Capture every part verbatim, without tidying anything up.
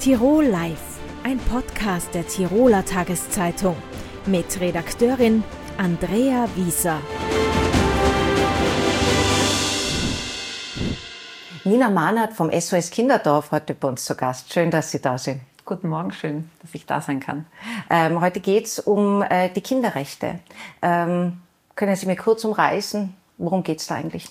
Tirol Live, ein Podcast der Tiroler Tageszeitung mit Redakteurin Andrea Wieser. Nina Mahnert vom S O S Kinderdorf heute bei uns zu Gast. Schön, dass Sie da sind. Guten Morgen, schön, dass ich da sein kann. Ähm, heute geht es um äh, die Kinderrechte. Ähm, können Sie mir kurz umreißen, worum geht es da eigentlich?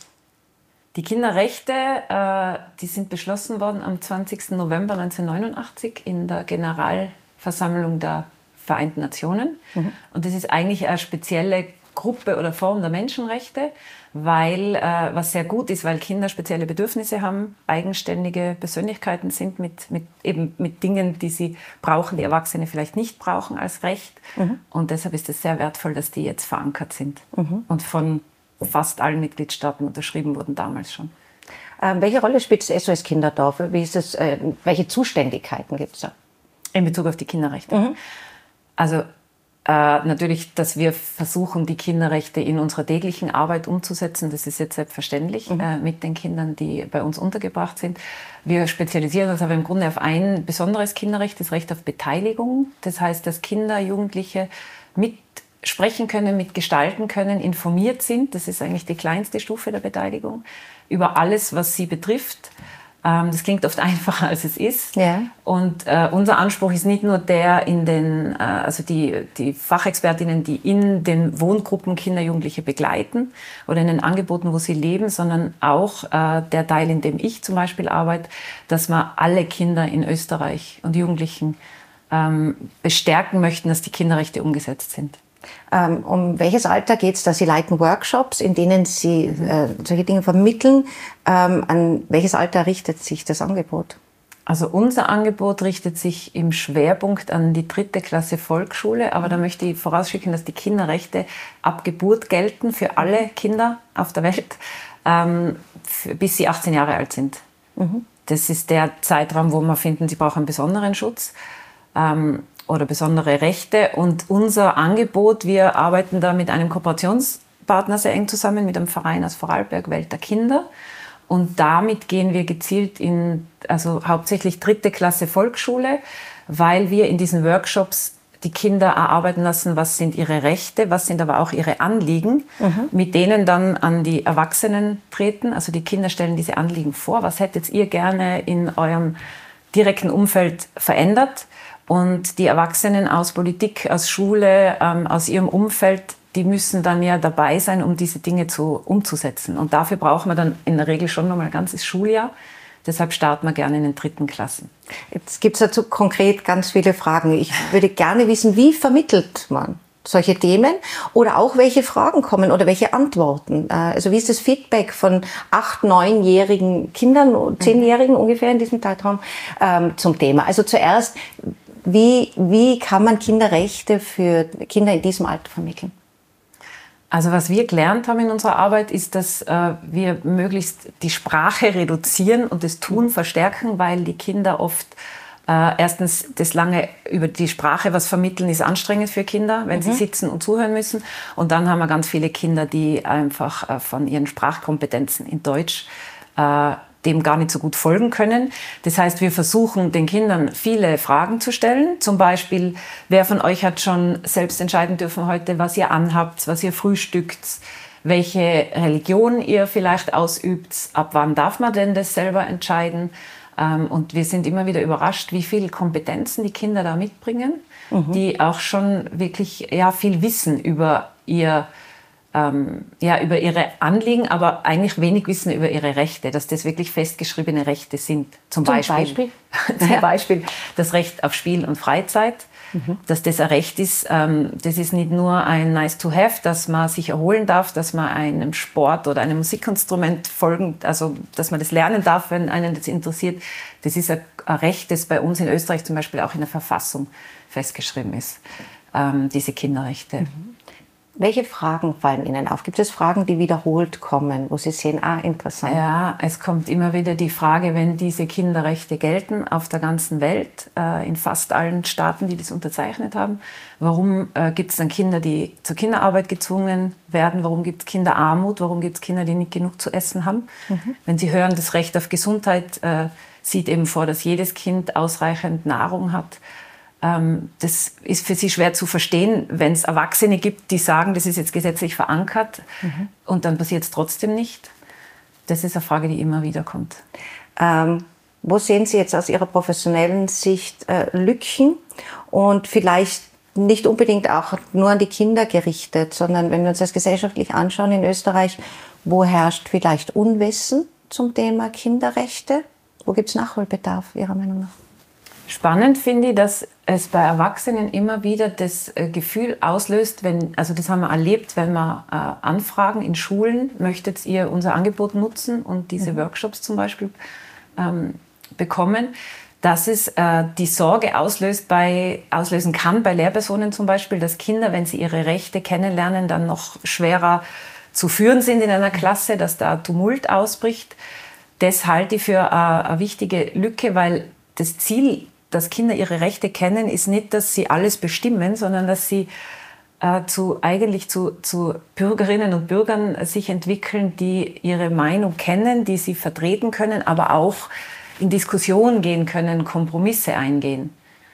Die Kinderrechte, äh, die sind beschlossen worden am zwanzigsten November neunzehnhundertneunundachtzig in der Generalversammlung der Vereinten Nationen. Mhm. Und das ist eigentlich eine spezielle Gruppe oder Form der Menschenrechte, weil, äh, was sehr gut ist, weil Kinder spezielle Bedürfnisse haben, eigenständige Persönlichkeiten sind mit, mit, eben mit Dingen, die sie brauchen, die Erwachsene vielleicht nicht brauchen als Recht. Mhm. Und deshalb ist es sehr wertvoll, dass die jetzt verankert sind mhm. und von fast allen Mitgliedstaaten unterschrieben wurden damals schon. Ähm, welche Rolle spielt das S O S Kinderdorf? Wie ist es, äh, welche Zuständigkeiten gibt es da? In Bezug auf die Kinderrechte? Mhm. Also äh, natürlich, dass wir versuchen, die Kinderrechte in unserer täglichen Arbeit umzusetzen. Das ist jetzt selbstverständlich mhm. äh, mit den Kindern, die bei uns untergebracht sind. Wir spezialisieren uns aber im Grunde auf ein besonderes Kinderrecht, das Recht auf Beteiligung. Das heißt, dass Kinder, Jugendliche mit sprechen können, mitgestalten können, informiert sind. Das ist eigentlich die kleinste Stufe der Beteiligung über alles, was sie betrifft. Ähm, das klingt oft einfacher, als es ist. Ja. Und äh, unser Anspruch ist nicht nur der in den, äh, also die, die Fachexpertinnen, die in den Wohngruppen Kinder, Jugendliche begleiten oder in den Angeboten, wo sie leben, sondern auch äh, der Teil, in dem ich zum Beispiel arbeite, dass wir alle Kinder in Österreich und Jugendlichen ähm, bestärken möchten, dass die Kinderrechte umgesetzt sind. Ähm, um welches Alter geht es da? Sie leiten Workshops, in denen Sie äh, solche Dinge vermitteln. Ähm, an welches Alter richtet sich das Angebot? Also unser Angebot richtet sich im Schwerpunkt an die dritte Klasse Volksschule. Aber da möchte ich vorausschicken, dass die Kinderrechte ab Geburt gelten für alle Kinder auf der Welt, ähm, für, bis sie achtzehn Jahre alt sind. Mhm. Das ist der Zeitraum, wo wir finden, sie brauchen einen besonderen Schutz. Ähm, oder besondere Rechte. Und unser Angebot, wir arbeiten da mit einem Kooperationspartner sehr eng zusammen, mit einem Verein aus Vorarlberg, Welt der Kinder. Und damit gehen wir gezielt in, also hauptsächlich dritte Klasse Volksschule, weil wir in diesen Workshops die Kinder erarbeiten lassen, was sind ihre Rechte, was sind aber auch ihre Anliegen, mhm. mit denen dann an die Erwachsenen treten. Also die Kinder stellen diese Anliegen vor. Was hättet ihr gerne in eurem direkten Umfeld verändert? Und die Erwachsenen aus Politik, aus Schule, ähm, aus ihrem Umfeld, die müssen dann ja dabei sein, um diese Dinge zu, umzusetzen. Und dafür brauchen wir dann in der Regel schon noch mal ein ganzes Schuljahr. Deshalb starten wir gerne in den dritten Klassen. Jetzt gibt es dazu konkret ganz viele Fragen. Ich würde gerne wissen, wie vermittelt man solche Themen oder auch welche Fragen kommen oder welche Antworten. Also wie ist das Feedback von acht-, neunjährigen Kindern, zehnjährigen ungefähr in diesem Zeitraum ähm, zum Thema? Also zuerst, Wie, wie kann man Kinderrechte für Kinder in diesem Alter vermitteln? Also was wir gelernt haben in unserer Arbeit ist, dass äh, wir möglichst die Sprache reduzieren und das Tun verstärken, weil die Kinder oft äh, erstens das lange über die Sprache was vermitteln ist anstrengend für Kinder, wenn mhm. sie sitzen und zuhören müssen. Und dann haben wir ganz viele Kinder, die einfach äh, von ihren Sprachkompetenzen in Deutsch äh, dem gar nicht so gut folgen können. Das heißt, wir versuchen den Kindern viele Fragen zu stellen. Zum Beispiel, wer von euch hat schon selbst entscheiden dürfen heute, was ihr anhabt, was ihr frühstückt, welche Religion ihr vielleicht ausübt, ab wann darf man denn das selber entscheiden? Und wir sind immer wieder überrascht, wie viele Kompetenzen die Kinder da mitbringen, mhm. die auch schon wirklich ja, viel wissen über ihr Ähm, ja, über ihre Anliegen, aber eigentlich wenig wissen über ihre Rechte, dass das wirklich festgeschriebene Rechte sind. Zum, Zum Beispiel, Beispiel? Zum ja. Beispiel das Recht auf Spiel und Freizeit, mhm. dass das ein Recht ist. Ähm, das ist nicht nur ein nice to have, dass man sich erholen darf, dass man einem Sport oder einem Musikinstrument folgen, also dass man das lernen darf, wenn einen das interessiert. Das ist ein, ein Recht, das bei uns in Österreich zum Beispiel auch in der Verfassung festgeschrieben ist, ähm, diese Kinderrechte. Mhm. Welche Fragen fallen Ihnen auf? Gibt es Fragen, die wiederholt kommen, wo Sie sehen, ah, interessant? Ja, es kommt immer wieder die Frage, wenn diese Kinderrechte gelten auf der ganzen Welt, äh, in fast allen Staaten, die das unterzeichnet haben, warum äh, gibt es dann Kinder, die zur Kinderarbeit gezwungen werden? Warum gibt es Kinderarmut? Warum gibt es Kinder, die nicht genug zu essen haben? Mhm. Wenn Sie hören, das Recht auf Gesundheit äh, sieht eben vor, dass jedes Kind ausreichend Nahrung hat. Das ist für sie schwer zu verstehen, wenn es Erwachsene gibt, die sagen, das ist jetzt gesetzlich verankert, mhm. und dann passiert es trotzdem nicht. Das ist eine Frage, die immer wieder kommt. Ähm, wo sehen Sie jetzt aus Ihrer professionellen Sicht äh, Lücken und vielleicht nicht unbedingt auch nur an die Kinder gerichtet, sondern wenn wir uns das gesellschaftlich anschauen in Österreich, wo herrscht vielleicht Unwissen zum Thema Kinderrechte? Wo gibt es Nachholbedarf Ihrer Meinung nach? Spannend finde ich, dass es bei Erwachsenen immer wieder das Gefühl auslöst, wenn, also das haben wir erlebt, wenn wir äh, anfragen in Schulen, möchtet ihr unser Angebot nutzen und diese mhm. Workshops zum Beispiel ähm, bekommen, dass es äh, die Sorge auslöst bei, auslösen kann bei Lehrpersonen zum Beispiel, dass Kinder, wenn sie ihre Rechte kennenlernen, dann noch schwerer zu führen sind in einer Klasse, dass da Tumult ausbricht. Das halte ich für äh, eine wichtige Lücke, weil das Ziel, dass Kinder ihre Rechte kennen, ist nicht, dass sie alles bestimmen, sondern dass sie äh, zu, eigentlich zu, zu Bürgerinnen und Bürgern sich entwickeln, die ihre Meinung kennen, die sie vertreten können, aber auch in Diskussionen gehen können, Kompromisse eingehen.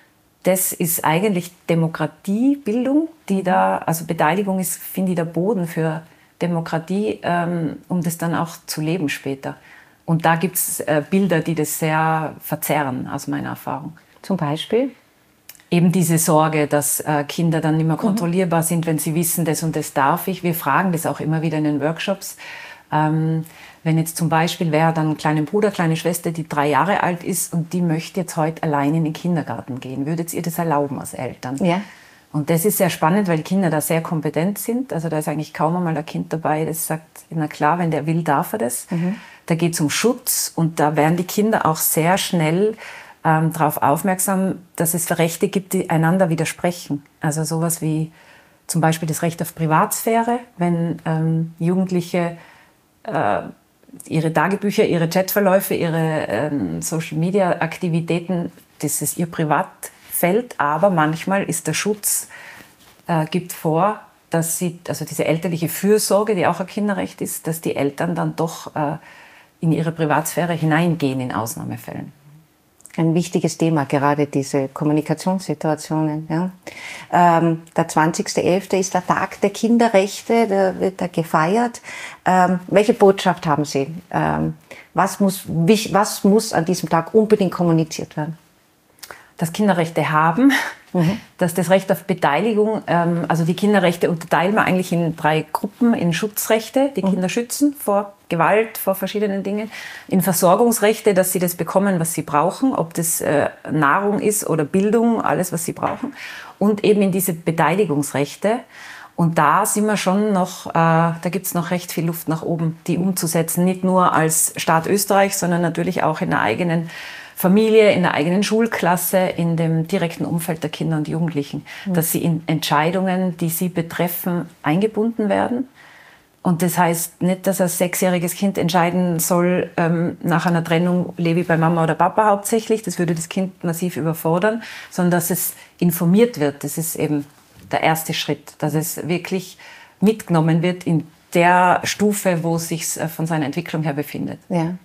Das ist eigentlich Demokratiebildung, die da, also Beteiligung ist, finde ich, der Boden für Demokratie, ähm, um das dann auch zu leben später. Und da gibt es äh, Bilder, die das sehr verzerren, aus meiner Erfahrung. Zum Beispiel? Eben diese Sorge, dass äh, Kinder dann nicht mehr kontrollierbar mhm. sind, wenn sie wissen, das und das darf ich. Wir fragen das auch immer wieder in den Workshops. Ähm, wenn jetzt zum Beispiel wäre dann ein kleiner Bruder, kleine Schwester, die drei Jahre alt ist und die möchte jetzt heute allein in den Kindergarten gehen. Würdet ihr das erlauben als Eltern? Ja. Und das ist sehr spannend, weil die Kinder da sehr kompetent sind. Also da ist eigentlich kaum einmal ein Kind dabei, das sagt, na klar, wenn der will, darf er das. Mhm. Da geht es um Schutz und da werden die Kinder auch sehr schnell ähm, darauf aufmerksam, dass es Rechte gibt, die einander widersprechen. Also sowas wie zum Beispiel das Recht auf Privatsphäre, wenn ähm, Jugendliche äh, ihre Tagebücher, ihre Chatverläufe, ihre ähm, Social-Media-Aktivitäten, das ist ihr Privatfeld, aber manchmal ist der Schutz, äh, gibt vor, dass sie, also diese elterliche Fürsorge, die auch ein Kinderrecht ist, dass die Eltern dann doch äh, in ihre Privatsphäre hineingehen in Ausnahmefällen. Ein wichtiges Thema, gerade diese Kommunikationssituationen. Ja. Ähm, der zwanzigster elfter ist der Tag der Kinderrechte, da wird da gefeiert. Ähm, welche Botschaft haben Sie? Ähm, was muss, was muss an diesem Tag unbedingt kommuniziert werden? Dass Kinderrechte haben, mhm. dass das Recht auf Beteiligung, ähm, also die Kinderrechte unterteilen wir eigentlich in drei Gruppen, in Schutzrechte, die mhm. Kinder schützen vor Gewalt, vor verschiedenen Dingen, in Versorgungsrechte, dass sie das bekommen, was sie brauchen, ob das äh, Nahrung ist oder Bildung, alles, was sie brauchen, und eben in diese Beteiligungsrechte. Und da sind wir schon noch, äh, da gibt es noch recht viel Luft nach oben, die umzusetzen, nicht nur als Staat Österreich, sondern natürlich auch in der eigenen Familie, in der eigenen Schulklasse, in dem direkten Umfeld der Kinder und Jugendlichen, mhm. dass sie in Entscheidungen, die sie betreffen, eingebunden werden. Und das heißt nicht, dass ein sechsjähriges Kind entscheiden soll, ähm, nach einer Trennung lebe ich bei Mama oder Papa hauptsächlich, das würde das Kind massiv überfordern, sondern dass es informiert wird. Das ist eben der erste Schritt, dass es wirklich mitgenommen wird in der Stufe, wo es sich von seiner Entwicklung her befindet. Ja.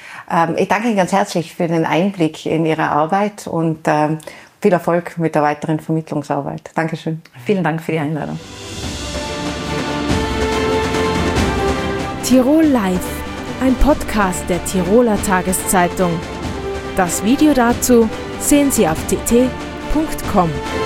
Ich danke Ihnen ganz herzlich für den Einblick in Ihre Arbeit und viel Erfolg mit der weiteren Vermittlungsarbeit. Dankeschön. Vielen Dank für die Einladung. Tirol Live, ein Podcast der Tiroler Tageszeitung. Das Video dazu sehen Sie auf t t punkt com.